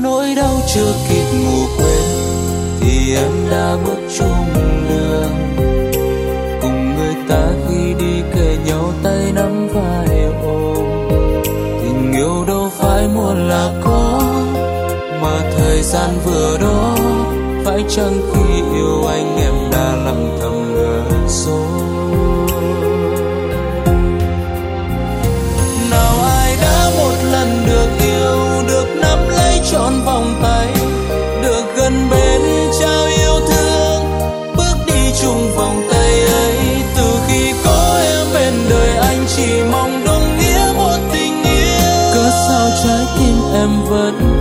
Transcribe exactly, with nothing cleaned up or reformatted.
nỗi đau chưa kịp ngủ quên thì em đã bước chung đường cùng người ta khi đi kề nhau tay nắm vai ôm. Tình yêu đâu phải muốn là có mà thời gian vừa đó, phải chăng khi yêu anh em đã lặng thầm lừa dối. Nào ai đã một lần được yêu, được nắm lấy trọn vòng tay, được gần bên trao yêu thương, bước đi chung vòng tay ấy. Từ khi có em bên đời anh chỉ mong đúng nghĩa một tình yêu. Cớ sao trái tim em vẫn